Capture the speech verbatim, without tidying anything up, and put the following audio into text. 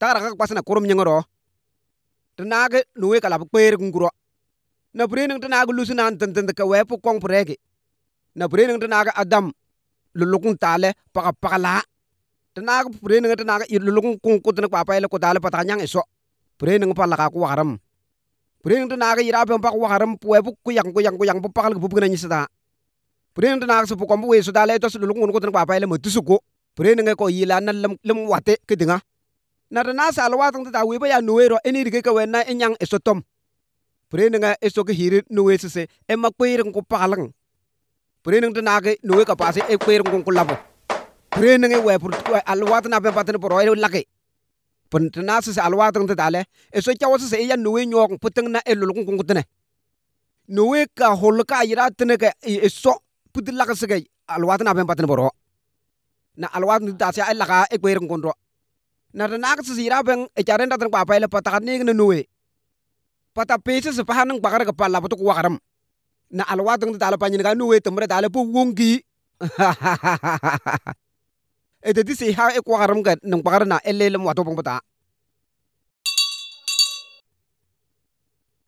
tara ka pasna kurum nyengoro tenage nuwe kala kwer nguro na brening tenaga lusuna tan tan ka wepu kong prege na brening tenaga adam lulukung tale paka pakala tenaga brening tenaga lulukung kung kutna papaile ko tale patanyang eso brening pala ka ku haram brening tenaga irabe pak haram wepu kuyang kuyang kuyang pakal ku bugna nyisata brening tenaga su kombu we su tale to lulukung kutna papaile mutusuko brening ko yila na lem lem wate kedinga na na salwa tang ta we ba ya nuero eni rike ka wena enyang esotom Prenenga eso ke hirit nuwe sese e makweireng ko palang. Preneng tenage nuwe ka pase e kweireng ko labo. Prenenge we pur alwat na pe patene por oil lake. Pen tenase se alwat ng tale eso chawo sese ya nuwe nyok puteng na elul ko kutene. Nuwe ka holka ira tene ke eso putil laka sege alwat na pe patene por. Na alwat ni ta sia laka e kweireng ko. Na tenage sese ira ben e charenda teng pa pa le patakane ne nuwe. Pata pese se pahanang bakar ke pala patuk wakaram na alwatang tala panyin ka nuwe temre tala pu wongi e de disi ha e wakaram ka nang bakar na elelem watu pang pata